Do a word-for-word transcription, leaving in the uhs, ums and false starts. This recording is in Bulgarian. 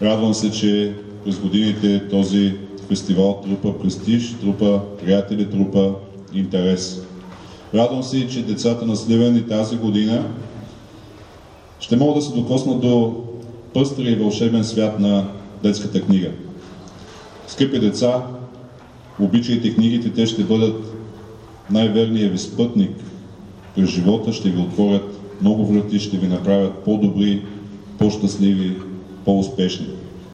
Радвам се, че през годините този фестивал трупа престиж, трупа приятели, трупа интерес. Радвам се, че децата на Сливен и тази година ще могат да се докоснат до пъстрия и вълшебен свят на детската книга. Скъпи деца, обичайте книгите, те ще бъдат най-верният ви спътник през живота, ще ви отворят много врати, ще ви направят по-добри, по-щастливи, по-успешни.